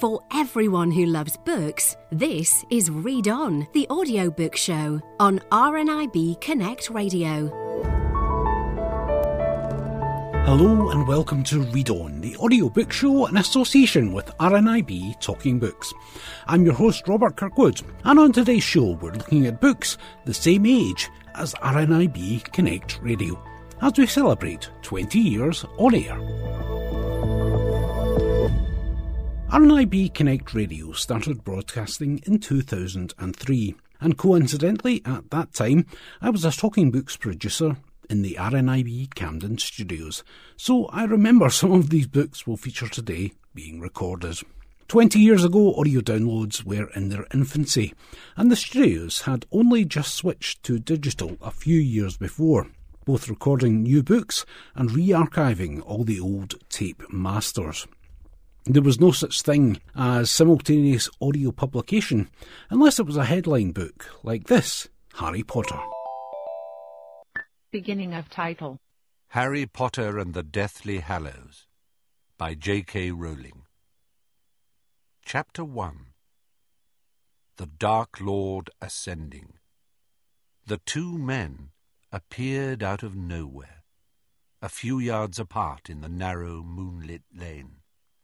For everyone who loves books, this is Read On, the audiobook show on RNIB Connect Radio. Hello and welcome to Read On, the audiobook show in association with RNIB Talking Books. I'm your host Robert Kirkwood, and on today's show we're looking at books the same age as RNIB Connect Radio, as we celebrate 20 years on air. RNIB Connect Radio started broadcasting in 2003, and coincidentally at that time I was a Talking Books producer in the RNIB Camden studios, so I remember some of these books will feature today being recorded. 20 years ago, audio downloads were in their infancy, and the studios had only just switched to digital a few years before, both recording new books and re-archiving all the old tape masters. There was no such thing as simultaneous audio publication, unless it was a headline book like this, Harry Potter. Beginning of title. Harry Potter and the Deathly Hallows by J.K. Rowling. Chapter 1. The Dark Lord Ascending. The two men appeared out of nowhere, a few yards apart in the narrow moonlit lane.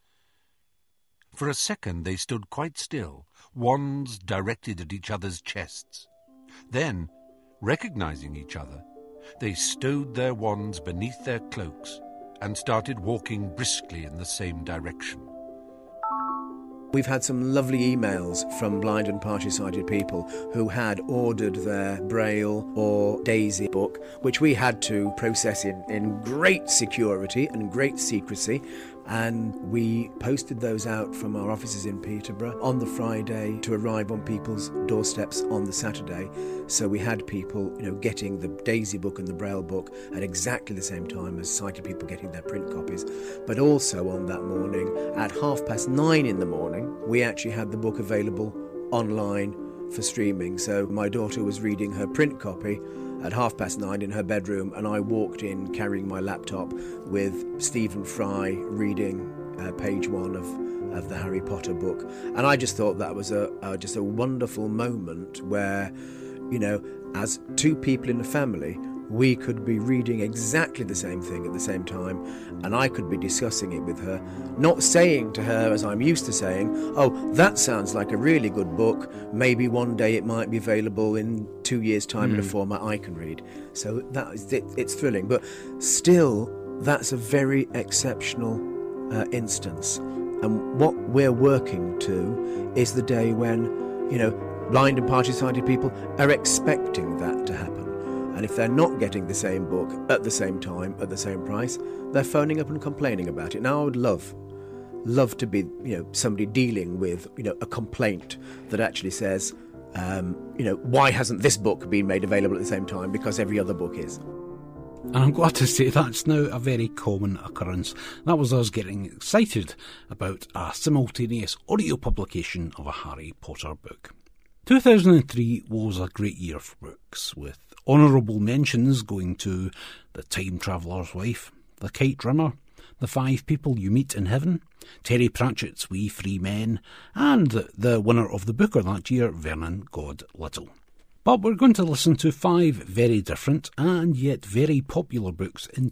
For a second they stood quite still, wands directed at each other's chests. Then, recognizing each other, they stowed their wands beneath their cloaks and started walking briskly in the same direction. We've had some lovely emails from blind and partially-sighted people who had ordered their Braille or Daisy book, which we had to process in great security and great secrecy. And we posted those out from our offices in Peterborough on the Friday to arrive on people's doorsteps on the Saturday. So we had people, getting the Daisy book and the Braille book at exactly the same time as sighted people getting their print copies. But also on that morning, at 9:30 in the morning, we actually had the book available online for streaming. So my daughter was reading her print copy at 9:30 in her bedroom, and I walked in carrying my laptop with Stephen Fry reading page 1 of the Harry Potter book. And I just thought that was just a wonderful moment where, as two people in a family, we could be reading exactly the same thing at the same time, and I could be discussing it with her, not saying to her, as I'm used to saying, oh, that sounds like a really good book, maybe one day it might be available in 2 years' time in a format I can read. So that is it, it's thrilling, but still, that's a very exceptional instance. And what we're working to is the day when, blind and partially-sighted people are expecting that to happen. And if they're not getting the same book at the same time, at the same price, they're phoning up and complaining about it. Now, I would love to be, somebody dealing with, a complaint that actually says, why hasn't this book been made available at the same time? Because every other book is. And I'm glad to say that's now a very common occurrence. That was us getting excited about a simultaneous audio publication of a Harry Potter book. 2003 was a great year for books, with honourable mentions going to The Time Traveller's Wife, The Kite Runner, The 5 People You Meet in Heaven, Terry Pratchett's We Free Men, and the winner of the Booker that year, Vernon God Little. But we're going to listen to 5 very different and yet very popular books in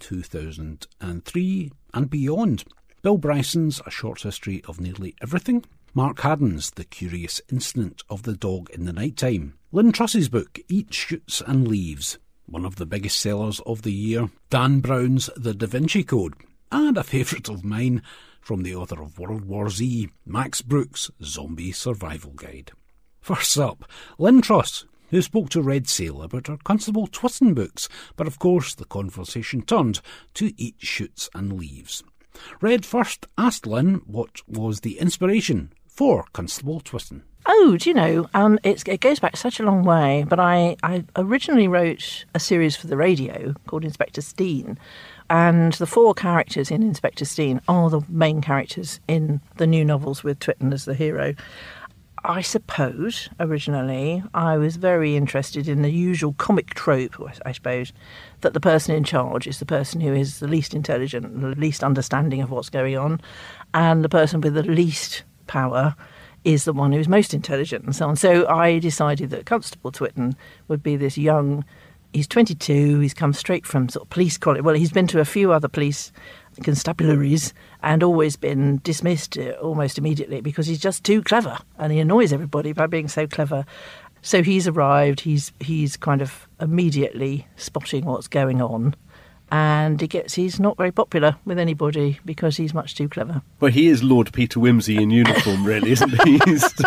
2003 and beyond. Bill Bryson's A Short History of Nearly Everything, Mark Haddon's The Curious Incident of the Dog in the Nighttime, Lynn Truss's book Eat, Shoots and Leaves, one of the biggest sellers of the year, Dan Brown's The Da Vinci Code, and a favourite of mine from the author of World War Z, Max Brooks' Zombie Survival Guide. First up, Lynn Truss, who spoke to Red Sail about her Constable Twiston books, but of course the conversation turned to Eat, Shoots and Leaves. Red first asked Lynn what was the inspiration for Constable Twiston. Oh, do you know, it goes back such a long way, but I originally wrote a series for the radio called Inspector Steen, and the 4 characters in Inspector Steen are the main characters in the new novels with Twiston as the hero. I suppose, originally, I was very interested in the usual comic trope, I suppose, that the person in charge is the person who is the least intelligent, the least understanding of what's going on, and the person with the least power is the one who's most intelligent and so on. So I decided that Constable Twitten would be this young... He's 22, he's come straight from sort of police college. Well, he's been to a few other police constabularies and always been dismissed almost immediately because he's just too clever and he annoys everybody by being so clever. So he's arrived, he's kind of immediately spotting what's going on, and he's not very popular with anybody because he's much too clever. Well, he is Lord Peter Wimsey in uniform, really, isn't he?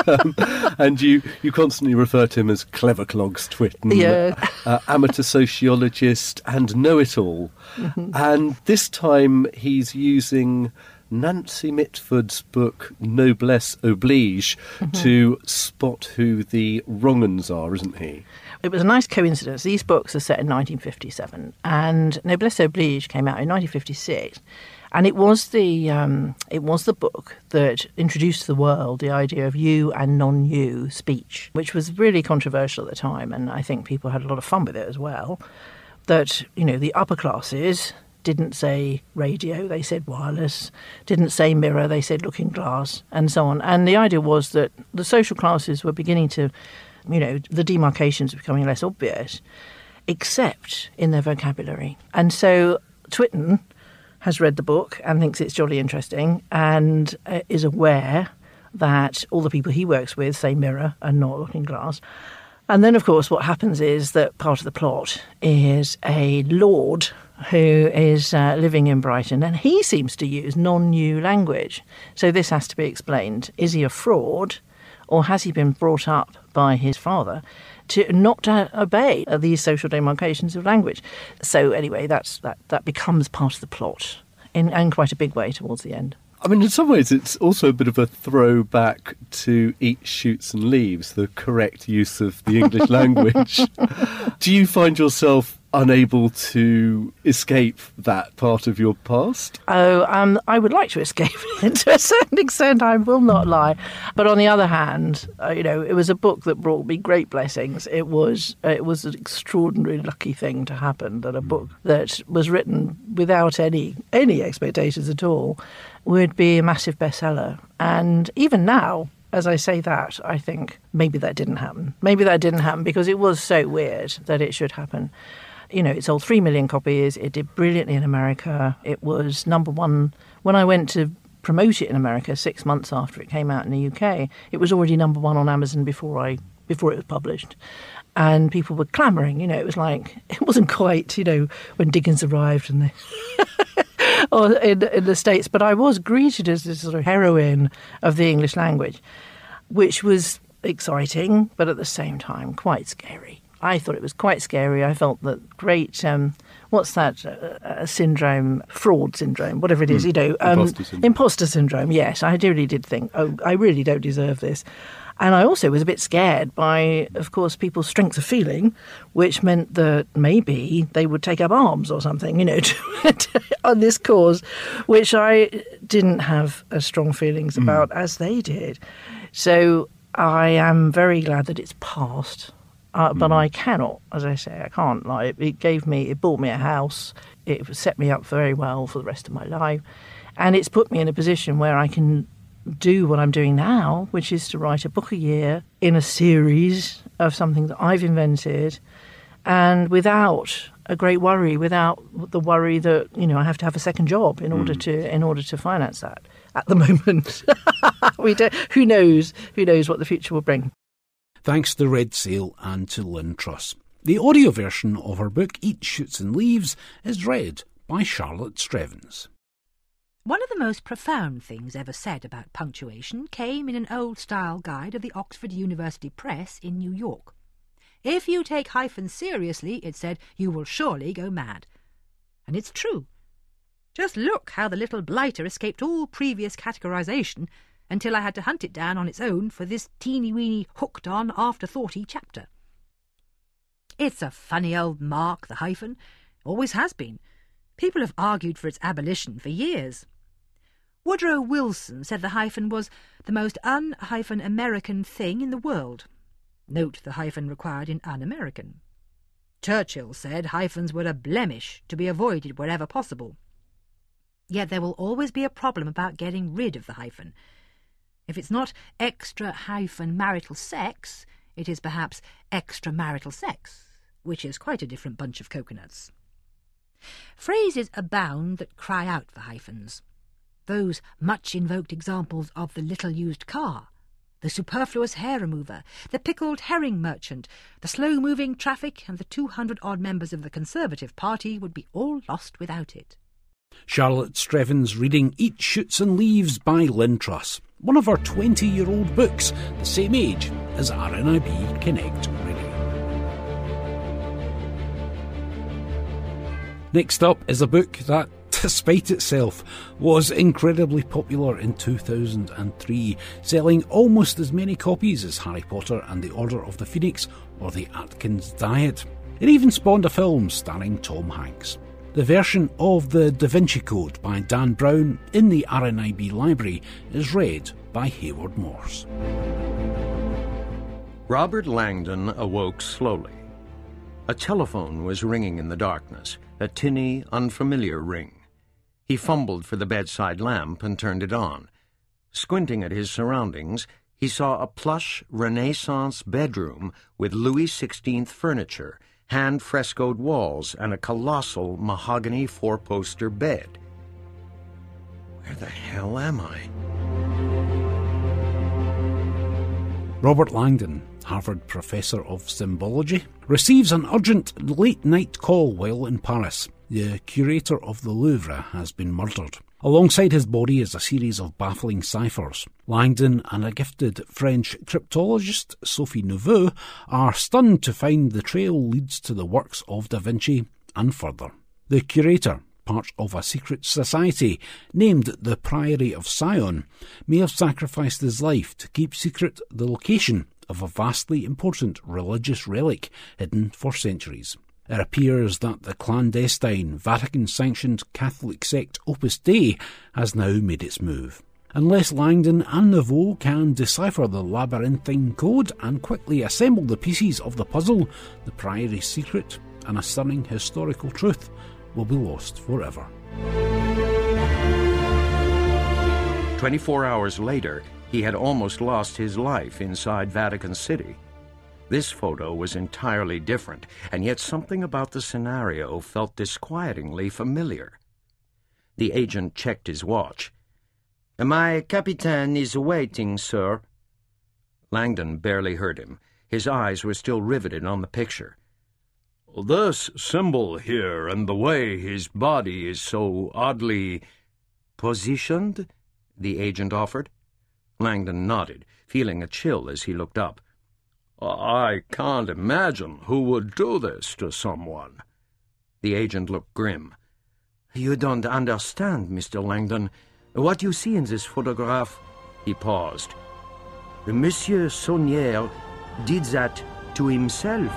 And you constantly refer to him as Clever Clogs Twitten, amateur sociologist and know-it-all. Mm-hmm. And this time he's using Nancy Mitford's book Noblesse Oblige to spot who the wrong-uns are, isn't he? It was a nice coincidence. These books are set in 1957, and Noblesse Oblige came out in 1956, and it was the book that introduced to the world the idea of you and non-you speech, which was really controversial at the time, and I think people had a lot of fun with it as well. That, you know, the upper classes didn't say radio, they said wireless, didn't say mirror, they said looking glass, and so on. And the idea was that the social classes were beginning to, you know, the demarcations were becoming less obvious, except in their vocabulary. And so Twitten has read the book and thinks it's jolly interesting and is aware that all the people he works with say mirror and not looking glass. And then, of course, what happens is that part of the plot is a lord who is living in Brighton, and he seems to use non-new language. So this has to be explained. Is he a fraud, or has he been brought up by his father to not to obey these social demarcations of language? So anyway, that becomes part of the plot in quite a big way towards the end. I mean, in some ways, it's also a bit of a throwback to Eat, Shoots and Leaves, the correct use of the English language. Do you find yourself unable to escape that part of your past? I would like to escape it to a certain extent, I will not lie. But on the other hand, you know, it was a book that brought me great blessings. It was an extraordinarily lucky thing to happen, that a book that was written without any expectations at all would be a massive bestseller. And even now, as I say that, I think maybe that didn't happen. Maybe that didn't happen because it was so weird that it should happen. You know, it sold 3 million copies. It did brilliantly in America. It was number one. When I went to promote it in America 6 months after it came out in the UK, it was already number one on Amazon before it was published. And people were clamouring, you know, it wasn't quite, you know, when Dickens arrived and or in the States, but I was greeted as this sort of heroine of the English language, which was exciting, but at the same time quite scary. I thought it was quite scary. I felt that great, what's that syndrome, fraud syndrome, whatever it is, you know. Imposter syndrome, yes. I really did think, I really don't deserve this. And I also was a bit scared by, of course, people's strength of feeling, which meant that maybe they would take up arms or something, you know, on this cause, which I didn't have as strong feelings about as they did. So I am very glad that it's passed. But I cannot, as I say, I can't. Like, it bought me a house. It set me up very well for the rest of my life. And it's put me in a position where I can do what I'm doing now, which is to write a book a year in a series of something that I've invented, and without a great worry, without the worry that, you know, I have to have a second job in order to finance that. At the moment, who knows what the future will bring. Thanks to Red Sail and to Lynn Truss. The audio version of her book Eat, Shoots and Leaves is read by Charlotte Strevens. One of the most profound things ever said about punctuation came in an old-style guide of the Oxford University Press in New York. If you take hyphens seriously, it said, you will surely go mad. And it's true. Just look how the little blighter escaped all previous categorisation until I had to hunt it down on its own for this teeny-weeny, hooked-on, afterthoughty chapter. It's a funny old mark, the hyphen. Always has been. People have argued for its abolition for years. Woodrow Wilson said the hyphen was the most un-American thing in the world. Note the hyphen required in un-American. Churchill said hyphens were a blemish to be avoided wherever possible. Yet there will always be a problem about getting rid of the hyphen. If it's not extra-marital sex, it is perhaps extramarital sex, which is quite a different bunch of coconuts. Phrases abound that cry out for hyphens. Those much-invoked examples of the little-used car, the superfluous hair remover, the pickled herring merchant, the slow-moving traffic, and the 200-odd members of the Conservative Party would be all lost without it. Charlotte Strevin's reading Eat, Shoots and Leaves by Lynn Truss, one of our 20-year-old books, the same age as RNIB Connect Radio. Next up is a book that, despite itself, was incredibly popular in 2003, selling almost as many copies as Harry Potter and the Order of the Phoenix or the Atkins Diet. It even spawned a film starring Tom Hanks. The version of the Da Vinci Code by Dan Brown in the RNIB library is read by Hayward Morse. Robert Langdon awoke slowly. A telephone was ringing in the darkness, a tinny, unfamiliar ring. He fumbled for the bedside lamp and turned it on. Squinting at his surroundings, he saw a plush Renaissance bedroom with Louis XVI furniture, hand-frescoed walls, and a colossal mahogany four-poster bed. Where the hell am I? Robert Langdon, Harvard professor of symbology, receives an urgent late-night call while in Paris. The curator of the Louvre has been murdered. Alongside his body is a series of baffling ciphers. Langdon and a gifted French cryptologist, Sophie Neveu, are stunned to find the trail leads to the works of Da Vinci and further. The curator, part of a secret society named the Priory of Sion, may have sacrificed his life to keep secret the location of a vastly important religious relic hidden for centuries. It appears that the clandestine, Vatican-sanctioned Catholic sect Opus Dei has now made its move. Unless Langdon and Neveu can decipher the labyrinthine code and quickly assemble the pieces of the puzzle, the Priory's secret and a stunning historical truth will be lost forever. 24 hours later, he had almost lost his life inside Vatican City. This photo was entirely different, and yet something about the scenario felt disquietingly familiar. The agent checked his watch. "My captain is waiting, sir." Langdon barely heard him. His eyes were still riveted on the picture. "This symbol here and the way his body is so oddly positioned?" the agent offered. Langdon nodded, feeling a chill as he looked up. "I can't imagine who would do this to someone." The agent looked grim. "You don't understand, Mr. Langdon. What you see in this photograph..." He paused. "Monsieur Saunière did that to himself."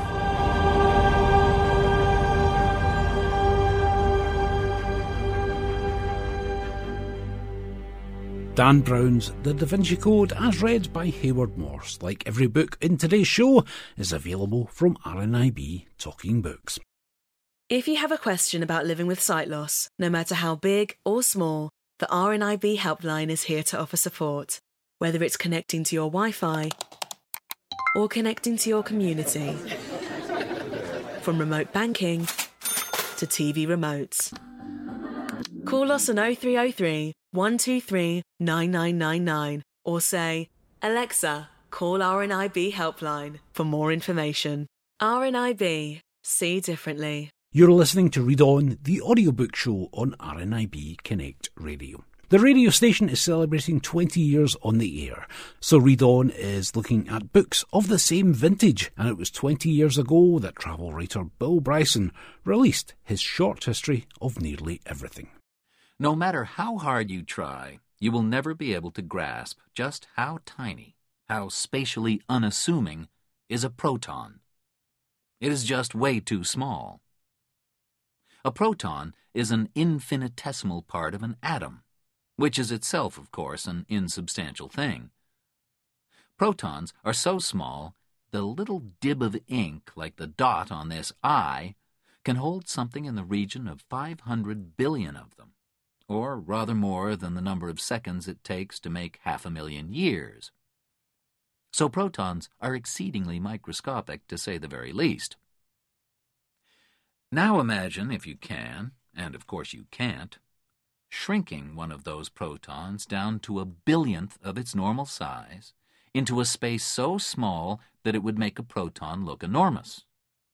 Dan Brown's The Da Vinci Code, as read by Hayward Morse, like every book in today's show, is available from RNIB Talking Books. If you have a question about living with sight loss, no matter how big or small, the RNIB helpline is here to offer support. Whether it's connecting to your Wi-Fi or connecting to your community. From remote banking to TV remotes. Call us on 0303 123 9999 or say, "Alexa, call RNIB helpline" for more information. RNIB. See differently. You're listening to Read On, the audiobook show on RNIB Connect Radio. The radio station is celebrating 20 years on the air, so Read On is looking at books of the same vintage, and it was 20 years ago that travel writer Bill Bryson released his short history of nearly everything. No matter how hard you try, you will never be able to grasp just how tiny, how spatially unassuming is a proton. It is just way too small. A proton is an infinitesimal part of an atom, which is itself, of course, an insubstantial thing. Protons are so small, the little dib of ink, like the dot on this eye, can hold something in the region of 500 billion of them. or rather more than the number of seconds it takes to make 500,000 years. So protons are exceedingly microscopic, to say the very least. Now imagine, if you can, and of course you can't, shrinking one of those protons down to 1/1000th of its normal size into a space so small that it would make a proton look enormous.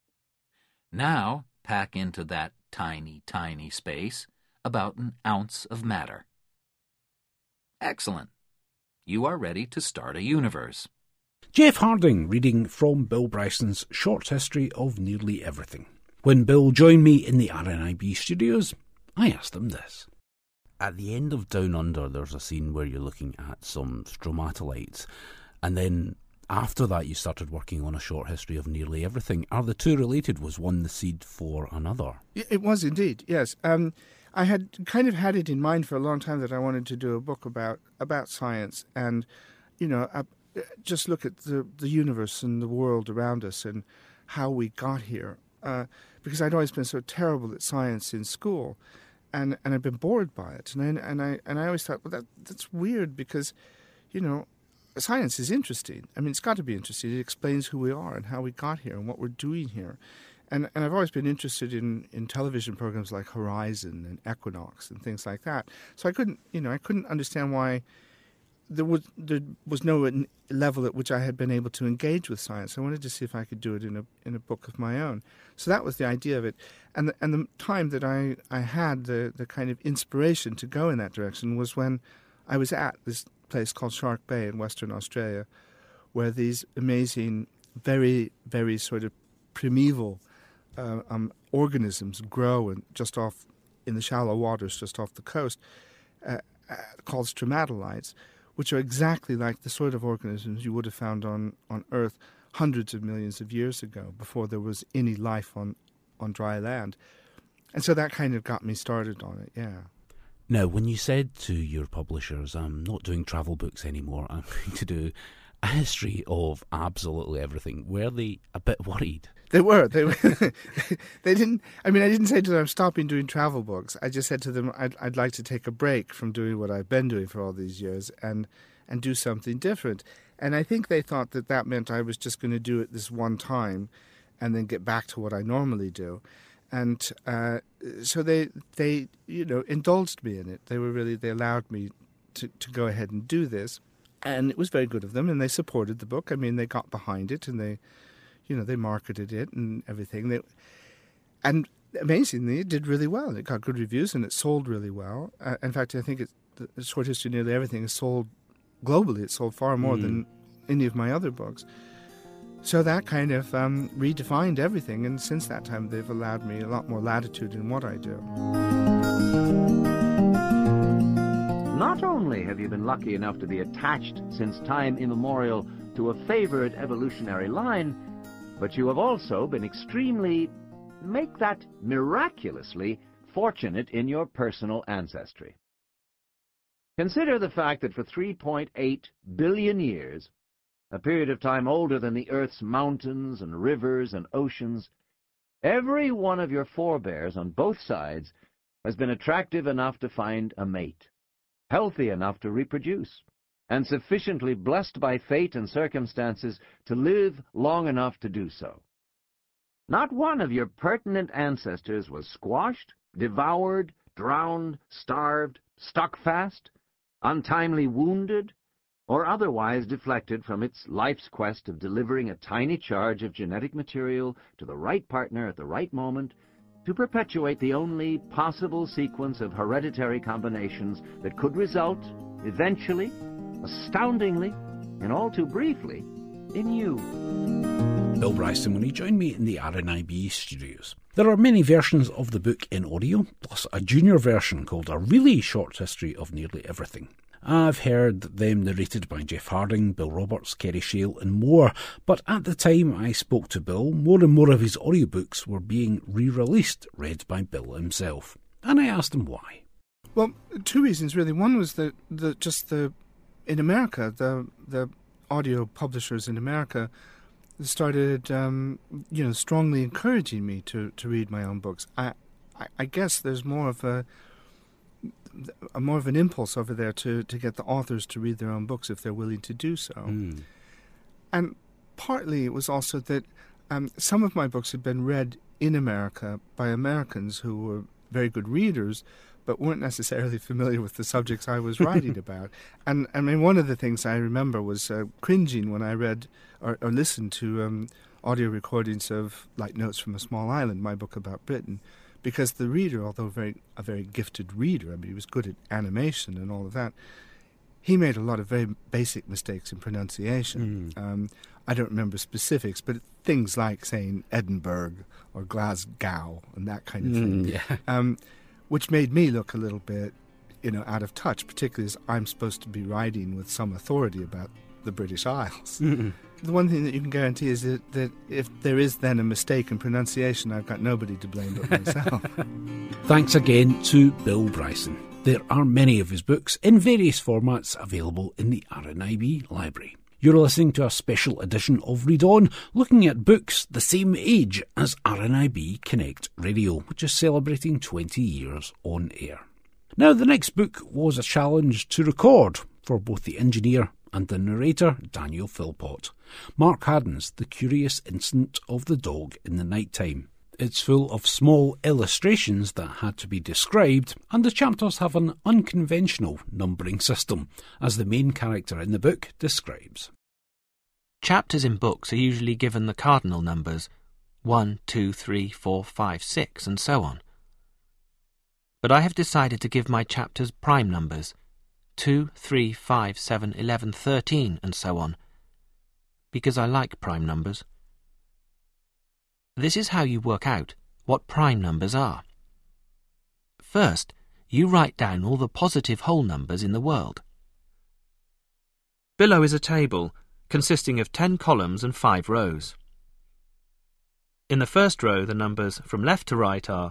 Now pack into that tiny, tiny space about an ounce of matter. Excellent. You are ready to start a universe. Jeff Harding reading from Bill Bryson's Short History of Nearly Everything. When Bill joined me in the RNIB studios, I asked him this. At the end of Down Under, there's a scene where you're looking at some stromatolites, and then after that you started working on a short history of nearly everything. Are the two related? Was one the seed for another? It was indeed, yes. I had kind of had it in mind for a long time that I wanted to do a book about science and, just look at the universe and the world around us and how we got here. Because I'd always been so terrible at science in school, and I'd been bored by it. And I always thought, well, that's weird because, science is interesting. I mean, it's got to be interesting. It explains who we are and how we got here and what we're doing here. And I've always been interested in television programs like Horizon and Equinox and things like that. So I couldn't understand why there was no level at which I had been able to engage with science. I wanted to see if I could do it in a book of my own. So that was the idea of it. And the time that I had the kind of inspiration to go in that direction was when I was at this place called Shark Bay in Western Australia, where these amazing, very, very sort of primeval organisms grow in the shallow waters just off the coast, called stromatolites, which are exactly like the sort of organisms you would have found on Earth hundreds of millions of years ago, before there was any life on dry land. And so that kind of got me started on it, yeah. Now, when you said to your publishers, I'm not doing travel books anymore, I'm going to do a history of absolutely everything, were they a bit worried? They were. They didn't. I mean, I didn't say to them, I'm stopping doing travel books. I just said to them, I'd like to take a break from doing what I've been doing for all these years and do something different. And I think they thought that meant I was just going to do it this one time and then get back to what I normally do. And so they indulged me in it. They allowed me to go ahead and do this. And it was very good of them, and they supported the book. I mean, they got behind it, and they marketed it and everything. And amazingly, it did really well. It got good reviews, and it sold really well. In fact, I think the Short History of Nearly Everything is sold globally. It sold far more than any of my other books. So that kind of redefined everything, and since that time, they've allowed me a lot more latitude in what I do. Not only have you been lucky enough to be attached since time immemorial to a favored evolutionary line, but you have also been extremely, make that miraculously, fortunate in your personal ancestry. Consider the fact that for 3.8 billion years, a period of time older than the Earth's mountains and rivers and oceans, every one of your forebears on both sides has been attractive enough to find a mate, healthy enough to reproduce, and sufficiently blessed by fate and circumstances to live long enough to do so. Not one of your pertinent ancestors was squashed, devoured, drowned, starved, stuck fast, untimely wounded, or otherwise deflected from its life's quest of delivering a tiny charge of genetic material to the right partner at the right moment to perpetuate the only possible sequence of hereditary combinations that could result, eventually, astoundingly, and all too briefly, in you. Bill Bryson when he joined me in the RNIB studios. There are many versions of the book in audio, plus a junior version called A Really Short History of Nearly Everything. I've heard them narrated by Jeff Harding, Bill Roberts, Kerry Shale and more, but at the time I spoke to Bill, more and more of his audiobooks were being re-released, read by Bill himself. And I asked him why. Well, two reasons really. One was in America, the audio publishers in America started, strongly encouraging me to read my own books. I guess there's more of a more of an impulse over there to get the authors to read their own books if they're willing to do so. And partly it was also that some of my books had been read in America by Americans who were very good readers, but weren't necessarily familiar with the subjects I was writing about. And I mean, one of the things I remember was cringing when I read or listened to audio recordings of like Notes from a Small Island, my book about Britain, because the reader, although a very gifted reader, I mean, he was good at animation and all of that, he made a lot of very basic mistakes in pronunciation. I don't remember specifics, but things like saying Edinburgh or Glasgow and that kind of thing, which made me look a little bit, out of touch, particularly as I'm supposed to be writing with some authority about the British Isles. The one thing that you can guarantee is that if there is then a mistake in pronunciation, I've got nobody to blame but myself. Thanks again to Bill Bryson. There are many of his books in various formats available in the RNIB library. You're listening to a special edition of Read On, looking at books the same age as RNIB Connect Radio, which is celebrating 20 years on air. Now, the next book was a challenge to record for both the engineer and the narrator, Daniel Philpott. Mark Haddon's The Curious Incident of the Dog in the Nighttime. It's full of small illustrations that had to be described, and the chapters have an unconventional numbering system, as the main character in the book describes. Chapters in books are usually given the cardinal numbers 1, 2, 3, 4, 5, 6, and so on. But I have decided to give my chapters prime numbers 2, 3, 5, 7, 11, 13, and so on, because I like prime numbers. This is how you work out what prime numbers are. First, you write down all the positive whole numbers in the world. Below is a table consisting of 10 columns and 5 rows. In the first row, the numbers from left to right are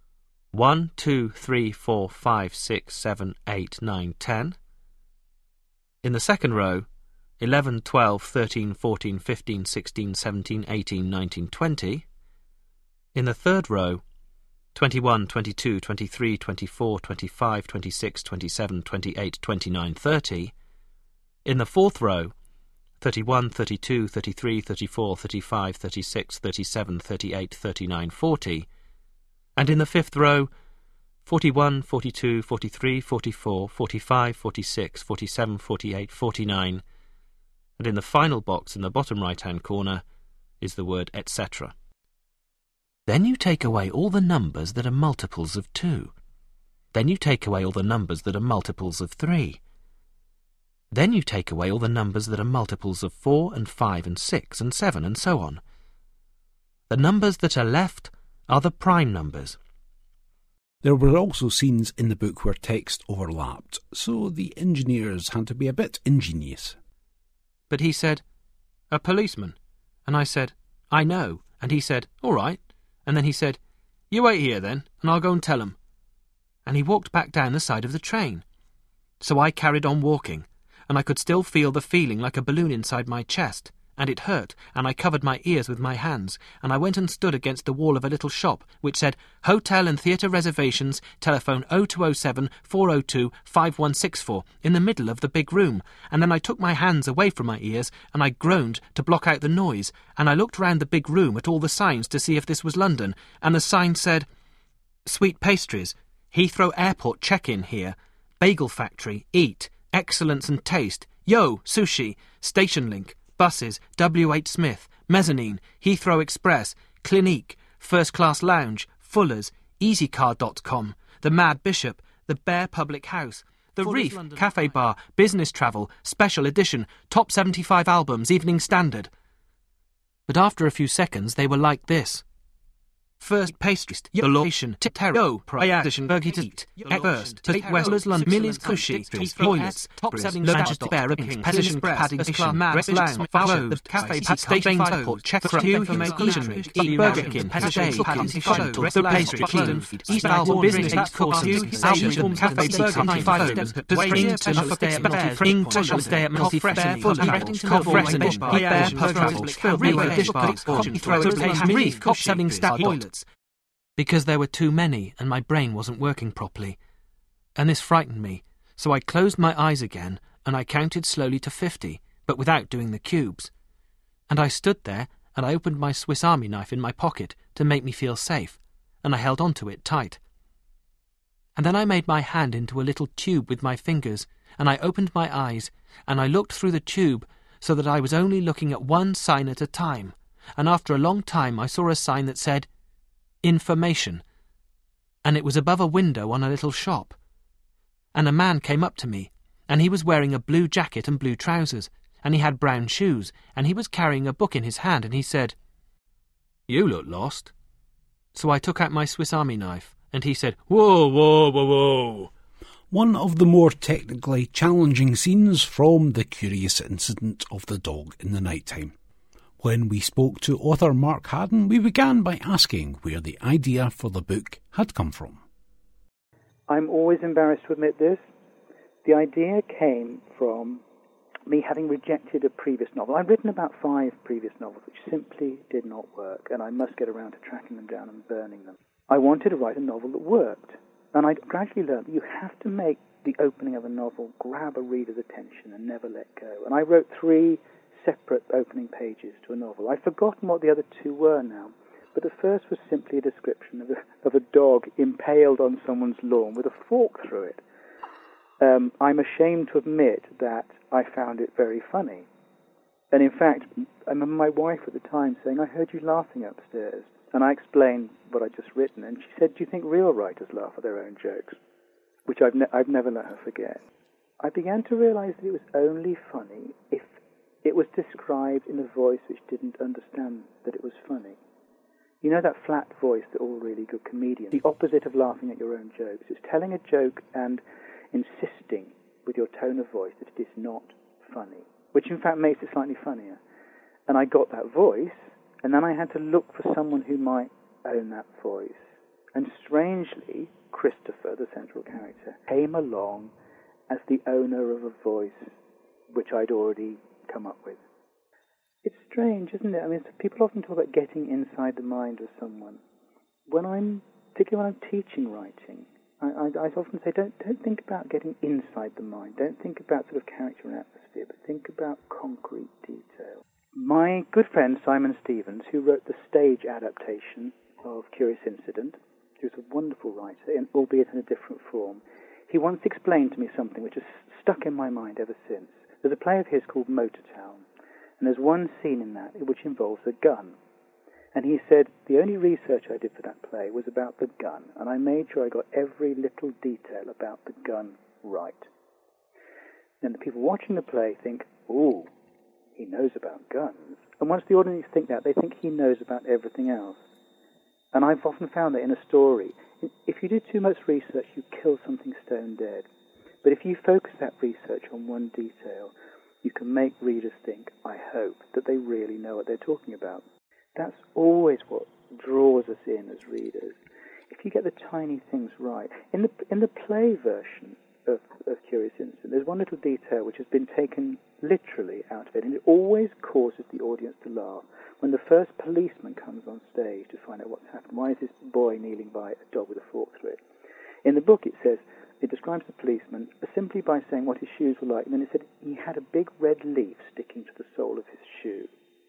1, 2, 3, 4, 5, 6, 7, 8, 9, 10. In the second row, 11, 12, 13, 14, 15, 16, 17, 18, 19, 20. In the third row, 21, 22, 23, 24, 25, 26, 27, 28, 29, 30. In the fourth row, 31, 32, 33, 34, 35, 36, 37, 38, 39, 40. And in the fifth row, 41, 42, 43, 44, 45, 46, 47, 48, 49. And in the final box in the bottom right-hand corner is the word etc. Then you take away all the numbers that are multiples of 2. Then you take away all the numbers that are multiples of 3. Then you take away all the numbers that are multiples of 4 and 5 and 6 and 7 and so on. The numbers that are left are the prime numbers. There were also scenes in the book where text overlapped, so the engineers had to be a bit ingenious. But he said, "A policeman." And I said, "I know." And he said, "All right." And then he said, "You wait here then, and I'll go and tell 'em." And he walked back down the side of the train. So I carried on walking, and I could still feel the feeling like a balloon inside my chest, and it hurt, and I covered my ears with my hands, and I went and stood against the wall of a little shop, which said, "Hotel and Theatre Reservations, telephone 0207 402 5164, in the middle of the big room, and then I took my hands away from my ears, and I groaned to block out the noise, and I looked round the big room at all the signs to see if this was London, and the sign said, Sweet Pastries, Heathrow Airport check-in here, Bagel Factory, Eat, Excellence and Taste, Yo, Sushi, Station Link, Buses, W.H. Smith, Mezzanine, Heathrow Express, Clinique, First Class Lounge, Fuller's, EasyCar.com, The Mad Bishop, The Bear Public House, The Fuller's Reef, London Cafe Bar, Business Travel, Special Edition, Top 75 Albums, Evening Standard." But after a few seconds they were like this. First Pastries, the location, Terro, Priadition, Burger to Eat, First, Westlers, London, Millie's Cushy, Toilets, Top 7 Majesty Bear, Position, Padding, Mad Lounge, Follow, Cafe, Station, Airport, Check, Information, Eat, Burger King, Today, Cooking, The Pastry, Kingdom, East Alton, Business, Courses, Alton, Cafe, Burger, 5 Steps, Despair, Special Stay, Ing, Special Stay at Multi Fair, Fully, Cold Freshen, Bear, Purple, Relay, Dish Box, Throw, Reef, Cop 7 Stat, Toilets. Because there were too many and my brain wasn't working properly. and this frightened me, so I closed my eyes again and I counted slowly to 50, but without doing the cubes. And I stood there and I opened my Swiss Army knife in my pocket to make me feel safe, and I held on to it tight. And then I made my hand into a little tube with my fingers, and I opened my eyes, and I looked through the tube so that I was only looking at one sign at a time, and after a long time I saw a sign that said, Information, and it was above a window on a little shop. And a man came up to me, and he was wearing a blue jacket and blue trousers, and he had brown shoes, and he was carrying a book in his hand, and he said, You look lost. So I took out my Swiss Army knife, and he said, Whoa, whoa, whoa, whoa. One of the more technically challenging scenes from The Curious Incident of the Dog in the Nighttime. When we spoke to author Mark Haddon, we began by asking where the idea for the book had come from. I'm always embarrassed to admit this. The idea came from me having rejected a previous novel. I'd written about 5 previous novels which simply did not work, and I must get around to tracking them down and burning them. I wanted to write a novel that worked, and I gradually learned that you have to make the opening of a novel grab a reader's attention and never let go. And I wrote 3 separate opening pages to a novel. I've forgotten what the other 2 were now, but the first was simply a description of a dog impaled on someone's lawn with a fork through it. I'm ashamed to admit that I found it very funny. And in fact, I remember my wife at the time saying, I heard you laughing upstairs. And I explained what I'd just written, and she said, do you think real writers laugh at their own jokes? Which I've never let her forget. I began to realize that it was only funny if it was described in a voice which didn't understand that it was funny. You know that flat voice that all really good comedians, the opposite of laughing at your own jokes. It's telling a joke and insisting with your tone of voice that it is not funny, which in fact makes it slightly funnier. And I got that voice, and then I had to look for someone who might own that voice. And strangely, Christopher, the central character, came along as the owner of a voice which I'd already come up with. It's strange, isn't it? I mean, people often talk about getting inside the mind of someone. Particularly when I'm teaching writing, I often say, don't think about getting inside the mind. Don't think about sort of character and atmosphere, but think about concrete detail. My good friend Simon Stevens, who wrote the stage adaptation of Curious Incident, who's a wonderful writer, and albeit in a different form, he once explained to me something which has stuck in my mind ever since. There's a play of his called Motor Town, and there's one scene in that which involves a gun. And he said, the only research I did for that play was about the gun, and I made sure I got every little detail about the gun right. And the people watching the play think, ooh, he knows about guns. And once the audience think that, they think he knows about everything else. And I've often found that in a story, if you do too much research, you kill something stone dead. But if you focus that research on one detail, you can make readers think, I hope, that they really know what they're talking about. That's always what draws us in as readers. If you get the tiny things right. In the play version of Curious Incident, there's one little detail which has been taken literally out of it, and it always causes the audience to laugh. When the first policeman comes on stage to find out what's happened, why is this boy kneeling by a dog with a fork through it? In the book it describes the policeman simply by saying what his shoes were like, and then it said he had a big red leaf sticking to the sole of his shoe.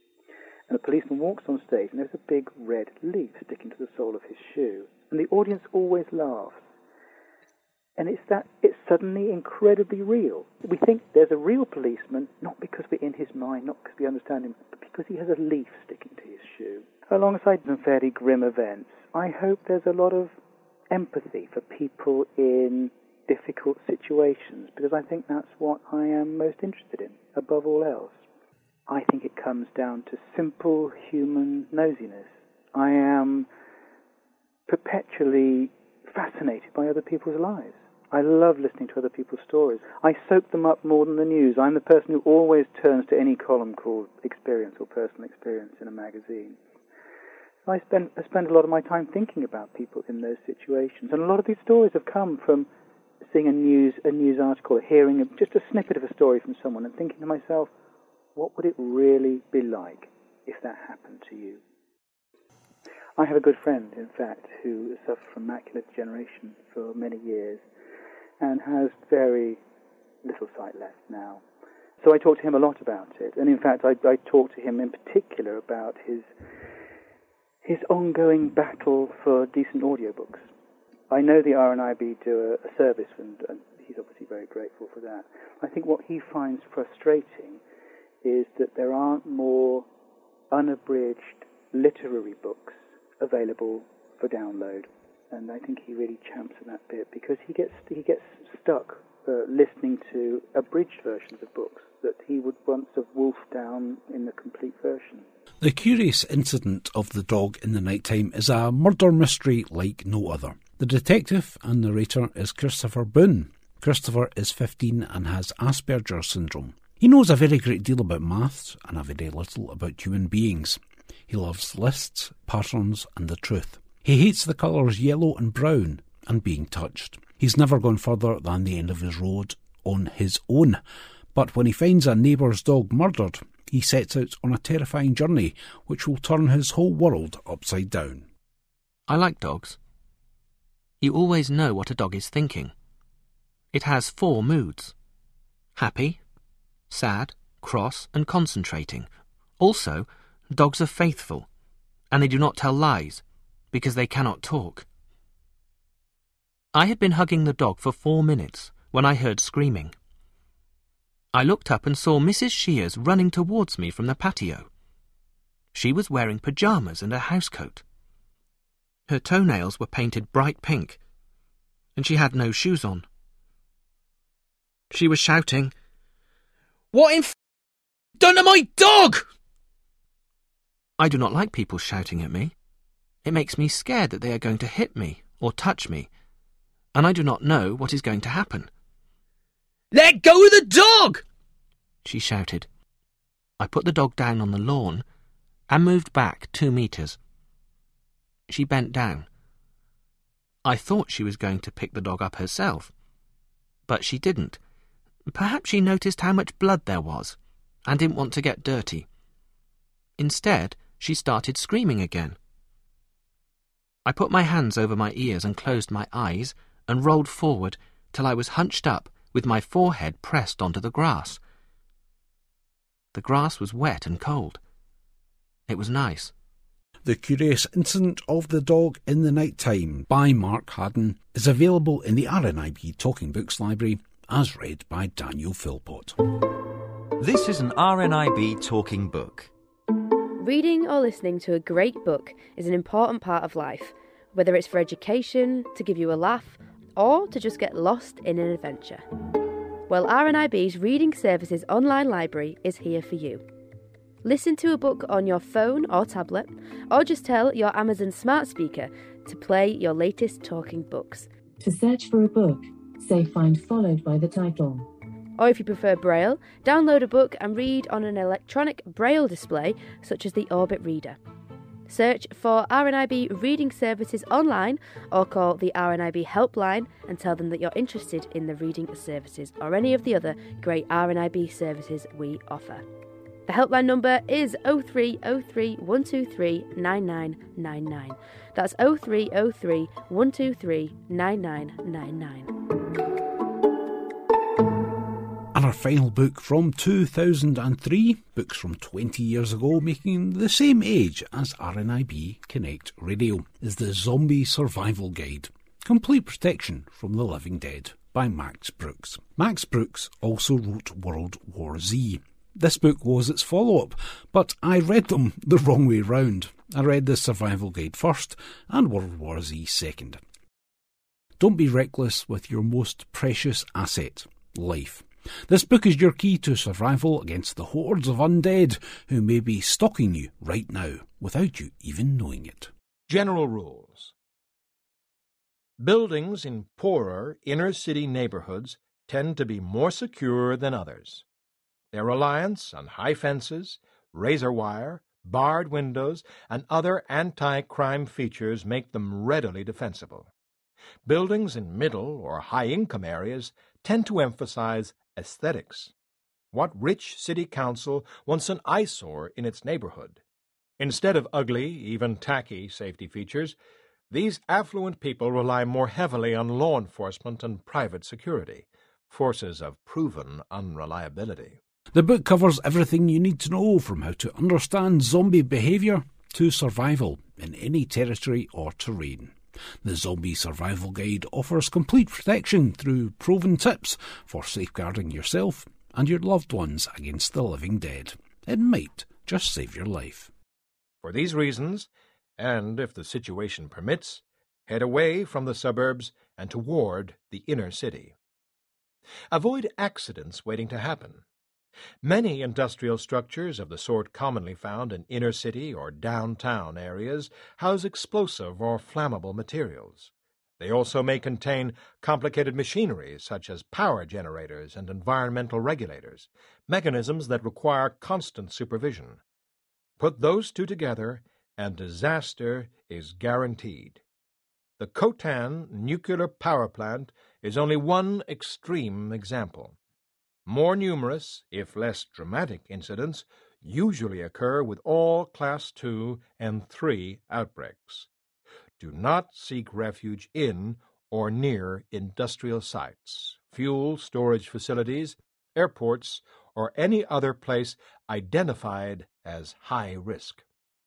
And the policeman walks on stage, and there's a big red leaf sticking to the sole of his shoe. And the audience always laughs. And it's suddenly incredibly real. We think there's a real policeman, not because we're in his mind, not because we understand him, but because he has a leaf sticking to his shoe. Alongside some fairly grim events, I hope there's a lot of empathy for people in difficult situations, because I think that's what I am most interested in, above all else. I think it comes down to simple human nosiness. I am perpetually fascinated by other people's lives. I love listening to other people's stories. I soak them up more than the news. I'm the person who always turns to any column called Experience or Personal Experience in a magazine. I spend a lot of my time thinking about people in those situations. And a lot of these stories have come from seeing a news article, hearing just a snippet of a story from someone and thinking to myself, what would it really be like if that happened to you? I have a good friend, in fact, who suffered from macular degeneration for many years. and has very little sight left now. So I talked to him a lot about it, and in fact I talked to him in particular about his ongoing battle for decent audiobooks. I know the RNIB do a service, and he's obviously very grateful for that. I think what he finds frustrating is that there aren't more unabridged literary books available for download, and I think he really champs at that bit because he gets stuck listening to abridged versions of books that he would once have wolfed down in the complete version. The Curious Incident of the Dog in the Nighttime is a murder mystery like no other. The detective and narrator is Christopher Boone. Christopher is 15 and has Asperger's syndrome. He knows a very great deal about maths and a very little about human beings. He loves lists, patterns and the truth. He hates the colours yellow and brown and being touched. He's never gone further than the end of his road on his own. But when he finds a neighbour's dog murdered, he sets out on a terrifying journey which will turn his whole world upside down. I like dogs. You always know what a dog is thinking. It has 4 moods: happy, sad, cross and concentrating. Also, dogs are faithful, and they do not tell lies, because they cannot talk. I had been hugging the dog for 4 minutes when I heard screaming. I looked up and saw Mrs. Shears running towards me from the patio. She was wearing pyjamas and a housecoat. Her toenails were painted bright pink, and she had no shoes on. She was shouting, "What in done to my dog?" I do not like people shouting at me. It makes me scared that they are going to hit me or touch me, and I do not know what is going to happen. "Let go of the dog!" she shouted. I put the dog down on the lawn and moved back 2 meters. She bent down. I thought she was going to pick the dog up herself, but she didn't. Perhaps she noticed how much blood there was and didn't want to get dirty. Instead, she started screaming again. I put my hands over my ears and closed my eyes and rolled forward till I was hunched up with my forehead pressed onto the grass. The grass was wet and cold. It was nice. The Curious Incident of the Dog in the Nighttime by Mark Haddon is available in the RNIB Talking Books Library, as read by Daniel Philpott. This is an RNIB Talking Book. Reading or listening to a great book is an important part of life, whether it's for education, to give you a laugh, or to just get lost in an adventure. Well, RNIB's Reading Services online library is here for you. Listen to a book on your phone or tablet, or just tell your Amazon smart speaker to play your latest talking books. To search for a book, say find followed by the title. Or if you prefer Braille, download a book and read on an electronic Braille display such as the Orbit Reader. Search for RNIB Reading Services online or call the RNIB helpline and tell them that you're interested in the reading services or any of the other great RNIB services we offer. The helpline number is 0303 123 9999. That's 0303 123 9999. And our final book from 2003, books from 20 years ago making the same age as RNIB Connect Radio, is The Zombie Survival Guide, Complete Protection from the Living Dead by Max Brooks. Max Brooks also wrote World War Z. This book was its follow-up, but I read them the wrong way round. I read the Survival Guide first and World War Z second. Don't be reckless with your most precious asset, life. This book is your key to survival against the hordes of undead who may be stalking you right now without you even knowing it. General rules. Buildings in poorer inner-city neighborhoods tend to be more secure than others. Their reliance on high fences, razor wire, barred windows, and other anti-crime features make them readily defensible. Buildings in middle or high-income areas tend to emphasize aesthetics. What rich city council wants an eyesore in its neighborhood? Instead of ugly, even tacky safety features, These affluent people rely more heavily on law enforcement and private security, forces of proven unreliability. The book covers everything you need to know, from how to understand zombie behaviour to survival in any territory or terrain. The Zombie Survival Guide offers complete protection through proven tips for safeguarding yourself and your loved ones against the living dead. It might just save your life. For these reasons, and if the situation permits, head away from the suburbs and toward the inner city. Avoid accidents waiting to happen. Many industrial structures of the sort commonly found in inner city or downtown areas house explosive or flammable materials. They also may contain complicated machinery such as power generators and environmental regulators, mechanisms that require constant supervision. Put those two together, and disaster is guaranteed. The Khotan nuclear power plant is only one extreme example. More numerous, if less dramatic, incidents usually occur with all Class 2 and 3 outbreaks. Do not seek refuge in or near industrial sites, fuel storage facilities, airports, or any other place identified as high risk.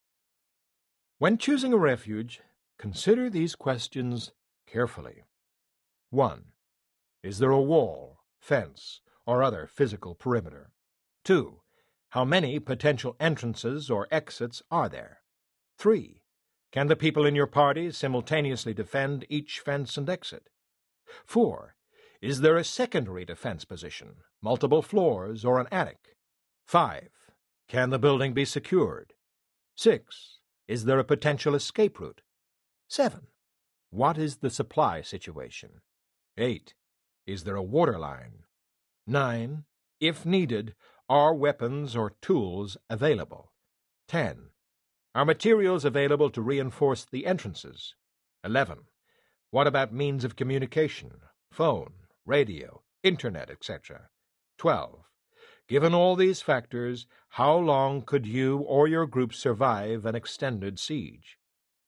When choosing a refuge, consider these questions carefully. 1. Is there a wall, fence, or other physical perimeter? 2. How many potential entrances or exits are there? 3. Can the people in your party simultaneously defend each fence and exit? 4. Is there a secondary defense position, multiple floors, or an attic? 5. Can the building be secured? 6. Is there a potential escape route? 7. What is the supply situation? 8. Is there a water line? 9. If needed, are weapons or tools available? 10. Are materials available to reinforce the entrances? 11. What about means of communication? Phone, radio, internet, etc. 12. Given all these factors, how long could you or your group survive an extended siege?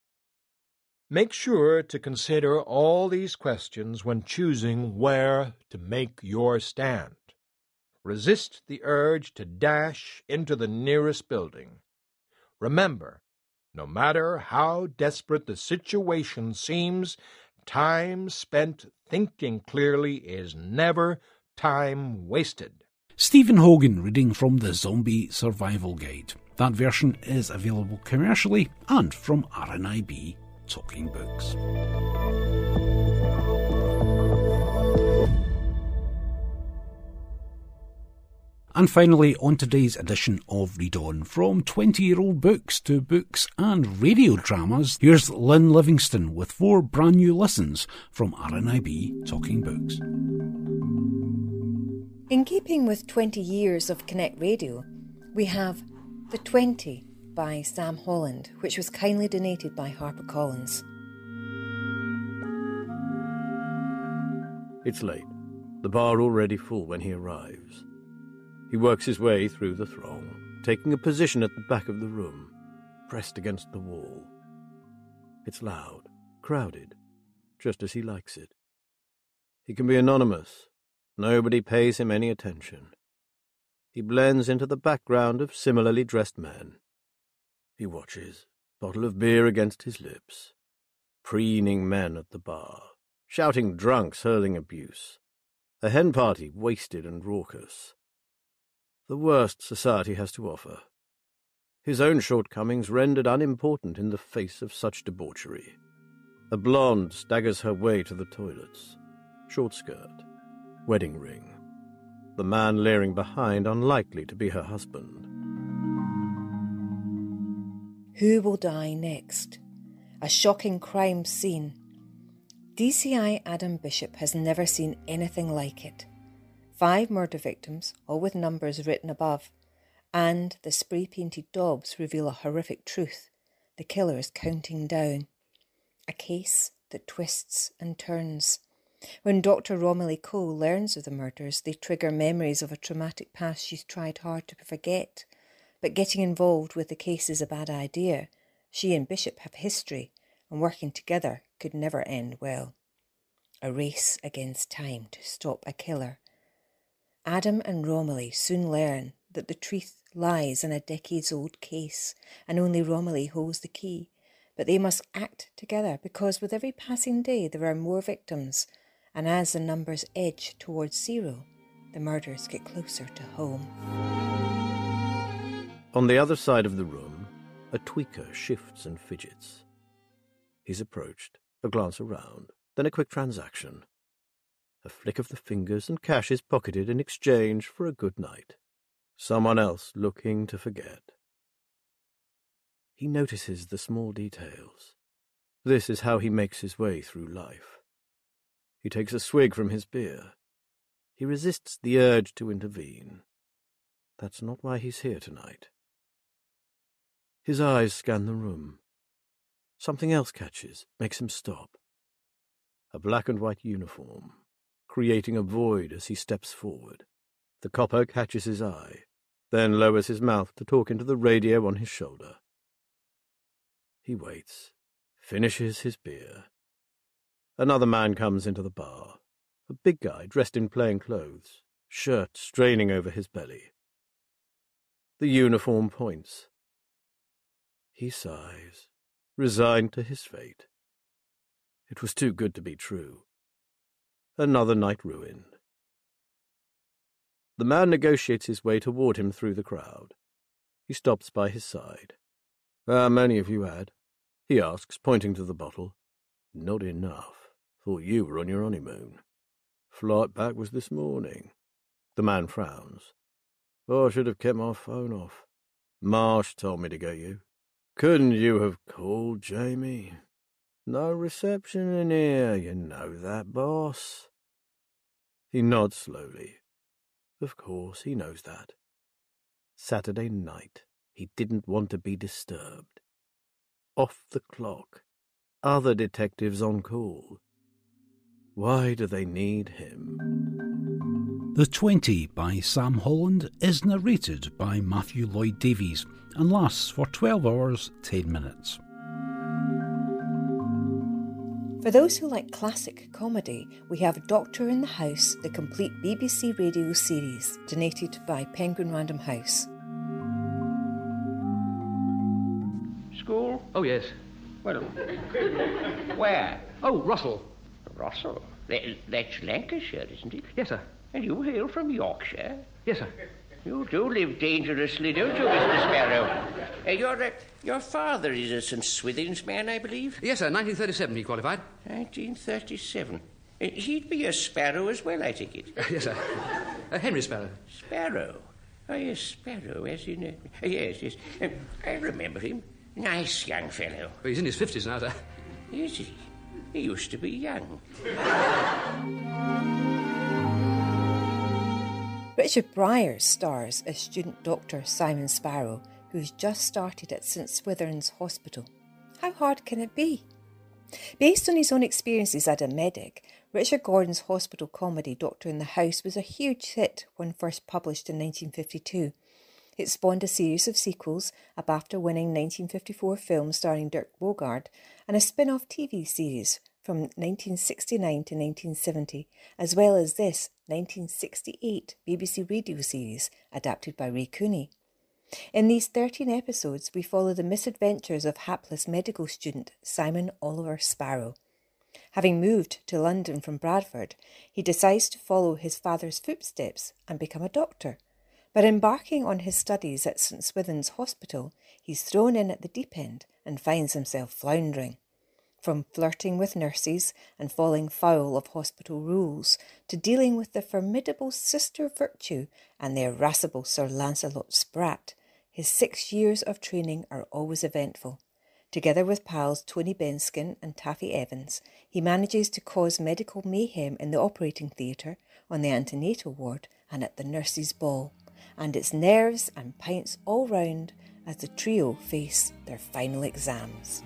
Make sure to consider all these questions when choosing where to make your stand. Resist the urge to dash into the nearest building. Remember, no matter how desperate the situation seems, time spent thinking clearly is never time wasted. Stephen Hogan reading from the Zombie Survival Guide. That version is available commercially and from RNIB Talking Books. And finally, on today's edition of Read On, from 20-year-old books to books and radio dramas, here's Lynn Livingston with 4 brand new listens from RNIB Talking Books. In keeping with 20 years of Connect Radio, we have The 20 by Sam Holland, which was kindly donated by HarperCollins. It's late, the bar already full when he arrives. He works his way through the throng, taking a position at the back of the room, pressed against the wall. It's loud, crowded, just as he likes it. He can be anonymous. Nobody pays him any attention. He blends into the background of similarly dressed men. He watches, bottle of beer against his lips, preening men at the bar, shouting drunks hurling abuse, a hen party wasted and raucous. The worst society has to offer. His own shortcomings rendered unimportant in the face of such debauchery. A blonde staggers her way to the toilets. Short skirt, wedding ring. The man leering behind unlikely to be her husband. Who will die next? A shocking crime scene. DCI Adam Bishop has never seen anything like it. 5 murder victims, all with numbers written above, and the spray-painted daubs reveal a horrific truth. The killer is counting down. A case that twists and turns. When Dr. Romilly Cole learns of the murders, they trigger memories of a traumatic past she's tried hard to forget. But getting involved with the case is a bad idea. She and Bishop have history, and working together could never end well. A race against time to stop a killer. Adam and Romilly soon learn that the truth lies in a decades-old case, and only Romilly holds the key. But they must act together, because with every passing day there are more victims, and as the numbers edge towards zero, the murders get closer to home. On the other side of the room, a tweaker shifts and fidgets. He's approached, a glance around, then a quick transaction. A flick of the fingers and cash is pocketed in exchange for a good night. Someone else looking to forget. He notices the small details. This is how he makes his way through life. He takes a swig from his beer. He resists the urge to intervene. That's not why he's here tonight. His eyes scan the room. Something else catches, makes him stop. A black and white uniform, creating a void as he steps forward. The copper catches his eye, then lowers his mouth to talk into the radio on his shoulder. He waits, finishes his beer. Another man comes into the bar, a big guy dressed in plain clothes, shirt straining over his belly. The uniform points. He sighs, resigned to his fate. It was too good to be true. Another night ruined. The man negotiates his way toward him through the crowd. He stops by his side. "How many have you had?" he asks, pointing to the bottle. "Not enough. Thought you were on your honeymoon." "Flight back was this morning." The man frowns. "I should have kept my phone off. Marsh told me to get you. Couldn't you have called, Jamie? No reception in here, you know that, boss." He nods slowly. Of course, he knows that. Saturday night. He didn't want to be disturbed. Off the clock. Other detectives on call. Why do they need him? The 20 by Sam Holland is narrated by Matthew Lloyd Davies and lasts for 12 hours, 10 minutes. For those who like classic comedy, we have Doctor in the House, the complete BBC radio series, donated by Penguin Random House. School? Oh, yes. Well, where? Oh, Russell. Russell? That's Lancashire, isn't it? Yes, sir. And you hail from Yorkshire? Yes, sir. You do live dangerously, don't you, Mr. Sparrow? Your father is a St. Swithin's man, I believe? Yes, sir. 1937 he qualified. 1937. He'd be a Sparrow as well, I take it. Yes, sir. Henry Sparrow. Sparrow? Oh, yes, Sparrow, as in... yes. I remember him. Nice young fellow. Well, he's in his 50s now, sir. Is he? He used to be young. Richard Briers stars as student doctor Simon Sparrow, who's just started at St. Swithin's Hospital. How hard can it be? Based on his own experiences as a medic, Richard Gordon's hospital comedy Doctor in the House was a huge hit when first published in 1952. It spawned a series of sequels, a BAFTA-winning 1954 film starring Dirk Bogarde, and a spin-off TV series from 1969 to 1970, as well as this 1968 BBC radio series adapted by Ray Cooney. In these 13 episodes, we follow the misadventures of hapless medical student Simon Oliver Sparrow. Having moved to London from Bradford, he decides to follow his father's footsteps and become a doctor. But embarking on his studies at St. Swithin's Hospital, he's thrown in at the deep end and finds himself floundering. From flirting with nurses and falling foul of hospital rules, to dealing with the formidable Sister Virtue and the irascible Sir Lancelot Spratt, his 6 years of training are always eventful. Together with pals Tony Benskin and Taffy Evans, he manages to cause medical mayhem in the operating theatre, on the antenatal ward and at the nurses' ball. And it's nerves and pints all round as the trio face their final exams.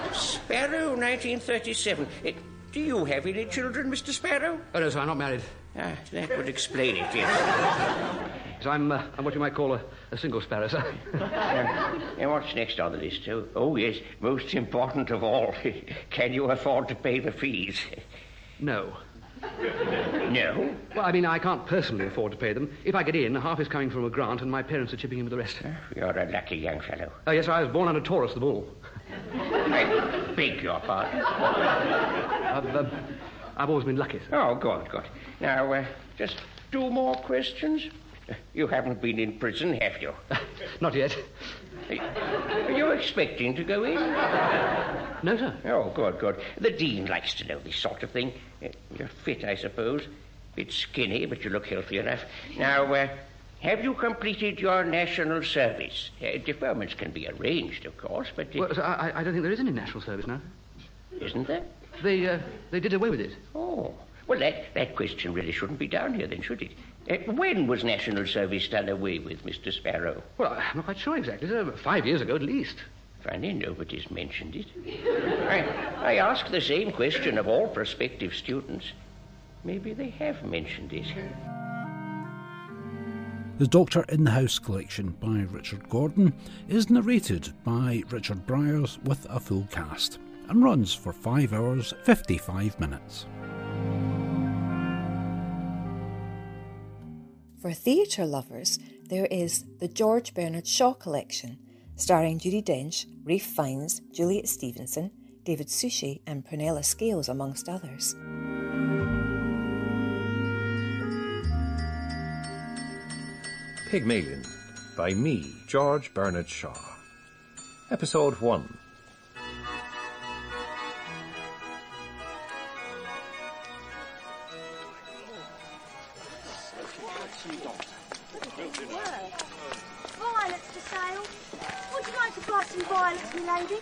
Sparrow, 1937. Do you have any children, Mr. Sparrow? Oh, no, sir, I'm not married. Ah, that would explain it, yes. So I'm what you might call a single sparrow, sir. And what's next on the list? Oh, yes, most important of all. Can you afford to pay the fees? No. No? Well, I mean, I can't personally afford to pay them. If I get in, half is coming from a grant, and my parents are chipping in with the rest. You're a lucky young fellow. Oh, yes, I was born under Taurus the bull. I beg your pardon. I've always been lucky, sir. Oh, good. Now, just 2 more questions. You haven't been in prison, have you? Not yet. Are you expecting to go in? No, sir. Oh, good. The Dean likes to know this sort of thing. You're fit, I suppose. Bit skinny, but you look healthy enough. Now, have you completed your national service? Deferments can be arranged, of course, but... Well, sir, I don't think there is any national service now. Isn't there? They did away with it. Oh. Well, that question really shouldn't be down here, then, should it? When was national service done away with, Mr. Sparrow? Well, I'm not quite sure exactly, sir. 5 years ago, at least. Funny, nobody's mentioned it. I ask the same question of all prospective students. Maybe they have mentioned it. The Doctor in the House collection by Richard Gordon is narrated by Richard Bryars with a full cast and runs for 5 hours 55 minutes. For theatre lovers, there is the George Bernard Shaw collection, starring Judi Dench, Ralph Fiennes, Juliet Stevenson, David Suchet and Prunella Scales, amongst others. Pygmalion, by me, George Bernard Shaw. Episode 1. Violets for sale. Would you like to buy some violets, my lady?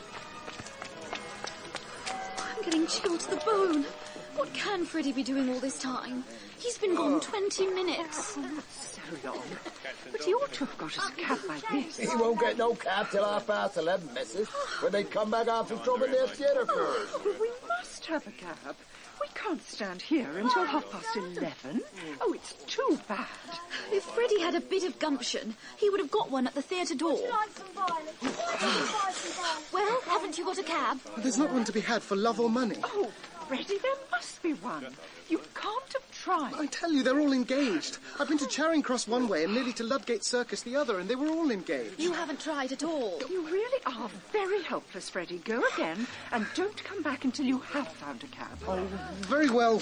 I'm getting chilled to the bone. What can Freddie be doing all this time? He's been gone 20 minutes. Oh, not so long. But he ought to have got us a cab like this. He won't get no cab till 11:30, missus, when they come back after trouble their theatre first. Oh, but we must have a cab. We can't stand here until 11:30. Oh, it's too bad. If Freddie had a bit of gumption, he would have got one at the theatre door. Would you like some violets? Well, haven't you got a cab? There's not one to be had for love or money. Oh, Freddie, there must be one. You can't have tried. I tell you, they're all engaged. I've been to Charing Cross one way and nearly to Ludgate Circus the other, and they were all engaged. You haven't tried at all. You really are very helpless, Freddie. Go again, and don't come back until you have found a cab. Oh, very well.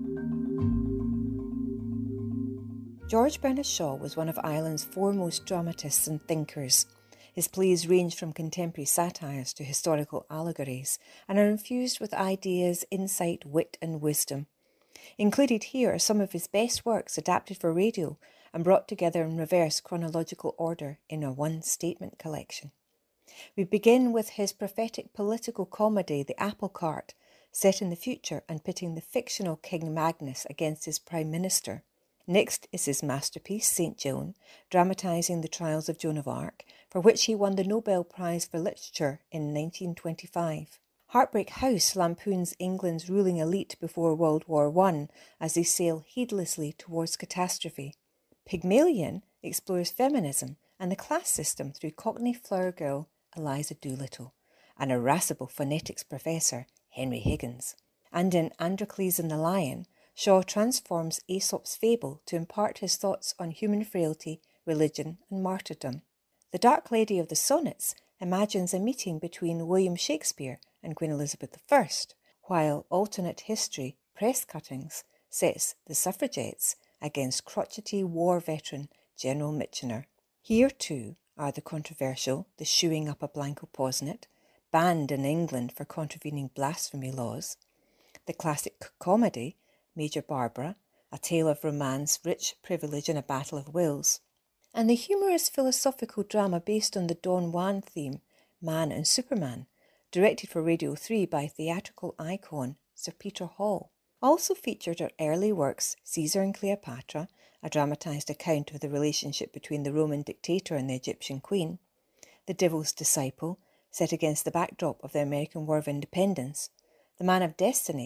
George Bernard Shaw was one of Ireland's foremost dramatists and thinkers. His plays range from contemporary satires to historical allegories and are infused with ideas, insight, wit and wisdom. Included here are some of his best works adapted for radio and brought together in reverse chronological order in a one-statement collection. We begin with his prophetic political comedy, The Apple Cart, set in the future and pitting the fictional King Magnus against his Prime Minister. Next is his masterpiece, St. Joan, dramatising the trials of Joan of Arc, for which he won the Nobel Prize for Literature in 1925. Heartbreak House lampoons England's ruling elite before World War I as they sail heedlessly towards catastrophe. Pygmalion explores feminism and the class system through Cockney flower girl Eliza Doolittle and irascible phonetics professor Henry Higgins. And in Androcles and the Lion, Shaw transforms Aesop's fable to impart his thoughts on human frailty, religion and martyrdom. The Dark Lady of the Sonnets imagines a meeting between William Shakespeare and Queen Elizabeth I, while Alternate History, Press Cuttings, sets the suffragettes against crotchety war veteran General Mitchener. Here too are the controversial The Shoeing Up a Blanco Posnet, banned in England for contravening blasphemy laws, the classic comedy Major Barbara, a tale of romance, rich privilege and a battle of wills, and the humorous philosophical drama based on the Don Juan theme, Man and Superman, directed for Radio 3 by theatrical icon Sir Peter Hall. Also featured are early works Caesar and Cleopatra, a dramatised account of the relationship between the Roman dictator and the Egyptian queen, The Devil's Disciple, set against the backdrop of the American War of Independence, The Man of Destiny,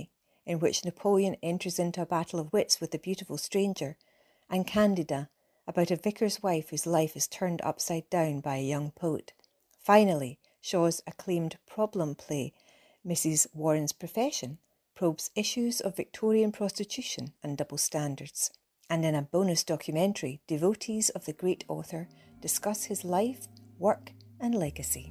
in which Napoleon enters into a battle of wits with the beautiful stranger, and Candida, about a vicar's wife whose life is turned upside down by a young poet. Finally, Shaw's acclaimed problem play, Mrs. Warren's Profession, probes issues of Victorian prostitution and double standards. And in a bonus documentary, devotees of the great author discuss his life, work and legacy.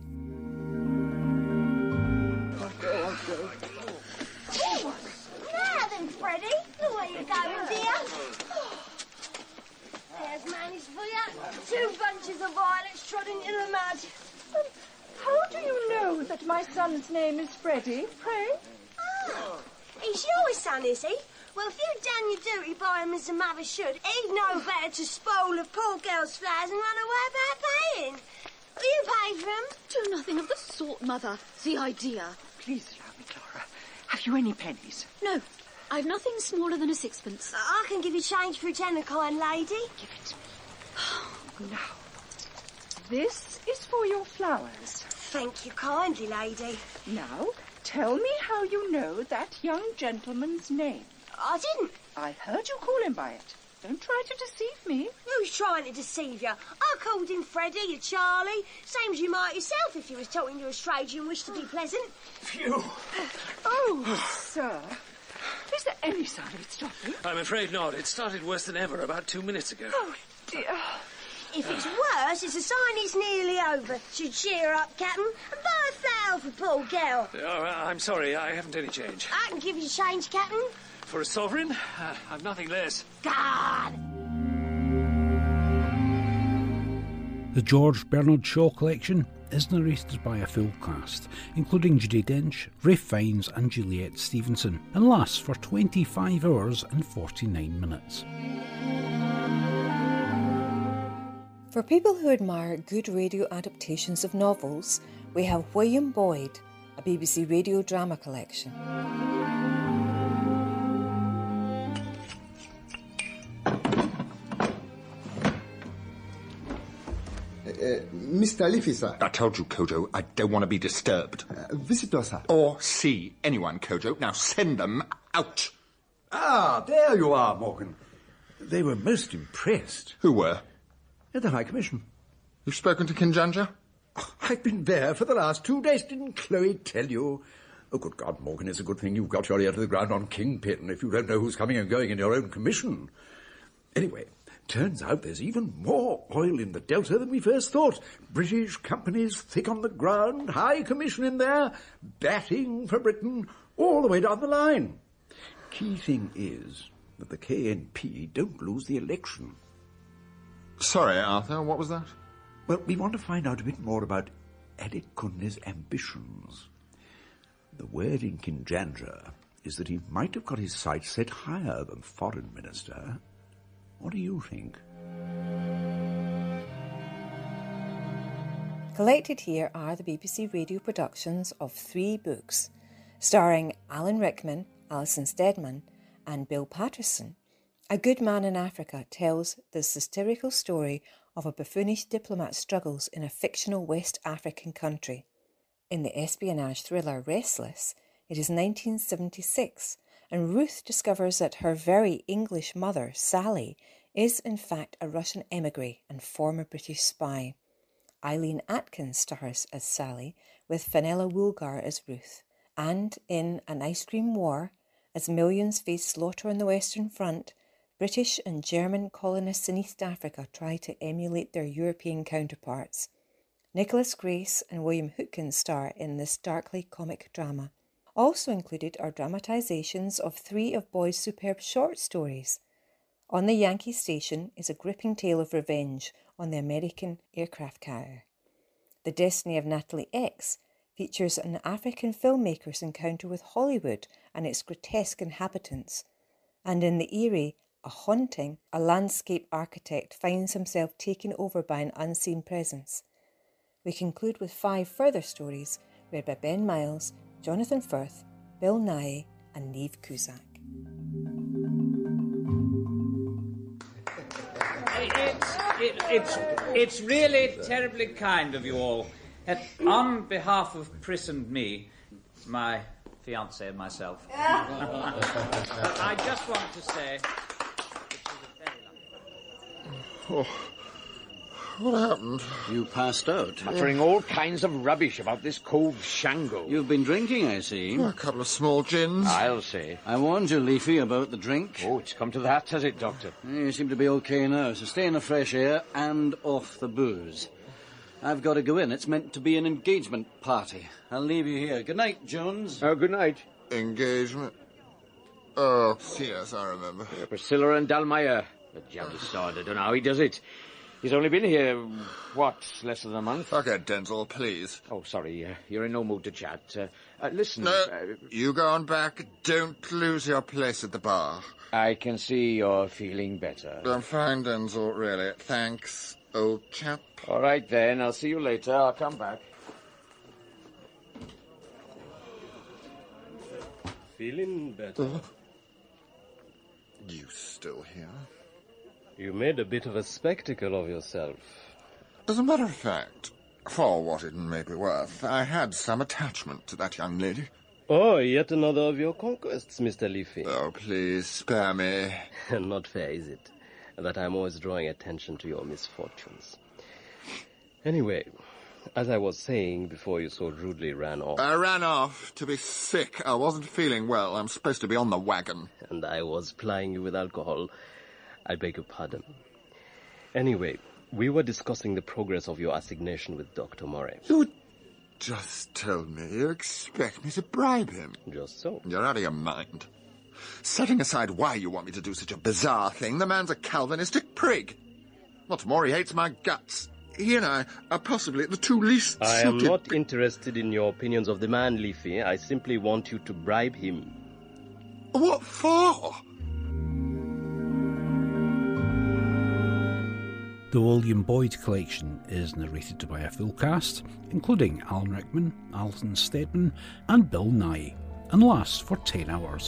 Now then, Freddie, look where you're going, dear. There's managed for you. 2 bunches of violets trodden in the mud. How do you know that my son's name is Freddie, pray? Oh, he's your son, is he? Well, if you'd done your duty by him as a mother should, he'd know better to spoil a poor girl's flowers and run away without paying. Will you pay for them? Do nothing of the sort, Mother. The idea. Please allow me, Clara. Have you any pennies? No, I've nothing smaller than a 6pence. I can give you change for a tenner, kind lady. Give it to me. Now, this is for your flowers. Thank you kindly, lady. Now, tell me how you know that young gentleman's name. I didn't. I heard you call him by it. Don't try to deceive me. Who's trying to deceive you? I called him Freddie or Charlie. Same as you might yourself if you was talking to a stranger and wished to be pleasant. Phew. Oh, sir. Is there any sign of it stopping? I'm afraid not. It started worse than ever about 2 minutes ago. Oh, dear. If it's worse, it's a sign it's nearly over. So cheer up, Captain, and buy a flower for poor girl. I'm sorry, I haven't any change. I can give you change, Captain. For a sovereign? I've nothing less. God! The George Bernard Shaw collection is narrated by a full cast, including Judi Dench, Ralph Fiennes and Juliet Stevenson, and lasts for 25 hours and 49 minutes. For people who admire good radio adaptations of novels, we have William Boyd, a BBC radio drama collection. Mr. Liffey, sir. I told you, Kojo, I don't want to be disturbed. Visitor, sir. Or see anyone, Kojo. Now send them out. Ah, there you are, Morgan. They were most impressed. Who were? At the High Commission. You've spoken to Kinjanja? I've been there for the last 2 days. Didn't Chloe tell you? Oh, good God, Morgan, it's a good thing you've got your ear to the ground on Kingpin if you don't know who's coming and going in your own commission. Anyway, turns out there's even more oil in the Delta than we first thought. British companies thick on the ground, High Commission in there, batting for Britain, all the way down the line. Key thing is that the KNP don't lose the election. Sorry, Arthur, what was that? Well, we want to find out a bit more about Alec Kunle's ambitions. The word in Kinjanja is that he might have got his sights set higher than Foreign Minister. What do you think? Collected here are the BBC radio productions of 3 books, starring Alan Rickman, Alison Steadman, and Bill Patterson. A Good Man in Africa tells the satirical story of a buffoonish diplomat's struggles in a fictional West African country. In the espionage thriller Restless, it is 1976, and Ruth discovers that her very English mother, Sally, is in fact a Russian emigre and former British spy. Eileen Atkins stars as Sally, with Fenella Woolgar as Ruth. And in An Ice Cream War, as millions face slaughter on the Western Front, British and German colonists in East Africa try to emulate their European counterparts. Nicholas Grace and William Hootkins star in this darkly comic drama. Also included are dramatisations of 3 of Boyd's superb short stories. On the Yankee Station is a gripping tale of revenge on the American aircraft carrier. The Destiny of Natalie X features an African filmmaker's encounter with Hollywood and its grotesque inhabitants. And in The Eyrie, A Haunting, a landscape architect finds himself taken over by an unseen presence. We conclude with 5 further stories read by Ben Miles, Jonathan Firth, Bill Nye and Neve Cusack. It's really terribly kind of you all. On behalf of Pris and me, my fiancé and myself. I just want to say... Oh, what happened? You passed out. Muttering all kinds of rubbish about this cold Shango. You've been drinking, I see. A couple of small gins. I'll say. I warned you, Leafy, about the drink. Oh, it's come to that, has it, Doctor? You seem to be okay now, so stay in the fresh air and off the booze. I've got to go in. It's meant to be an engagement party. I'll leave you here. Good night, Jones. Oh, good night. Engagement? Oh, yes, I remember. Priscilla and Dalmayer. The jolly sod, I don't know how he does it. He's only been here, less than a month? Okay, Denzil, please. Oh, sorry, you're in no mood to chat. Listen... No, you go on back. Don't lose your place at the bar. I can see you're feeling better. I'm fine, Denzil, really. Thanks, old chap. All right, then. I'll see you later. I'll come back. Feeling better? You still here? You made a bit of a spectacle of yourself. As a matter of fact, for what it may be worth, I had some attachment to that young lady. Oh, yet another of your conquests, Mr. Leafy. Oh, please, spare me. Not fair, is it, that I'm always drawing attention to your misfortunes. Anyway, as I was saying before you so rudely ran off... I ran off to be sick. I wasn't feeling well. I'm supposed to be on the wagon. And I was plying you with alcohol. I beg your pardon. Anyway, we were discussing the progress of your assignation with Dr. Murray. You just told me you expect me to bribe him. Just so. You're out of your mind. Setting aside why you want me to do such a bizarre thing, the man's a Calvinistic prig. What's more, he hates my guts. He and I are possibly the two least I suited... am not interested in your opinions of the man, Leafy. I simply want you to bribe him. What for? The William Boyd collection is narrated by a full cast, including Alan Rickman, Alison Steadman and Bill Nye, and lasts for 10 hours.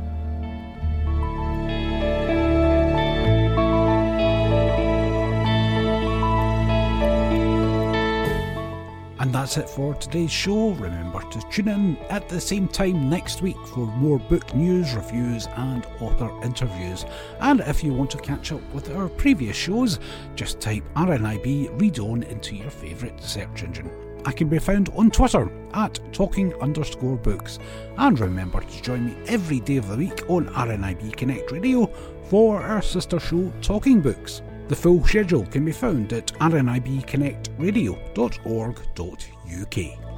And that's it for today's show. Remember to tune in at the same time next week for more book news, reviews and author interviews. And if you want to catch up with our previous shows, just type RNIB Read On into your favourite search engine. I can be found on Twitter at talking_books. And remember to join me every day of the week on RNIB Connect Radio for our sister show Talking Books. The full schedule can be found at rnibconnectradio.org.uk.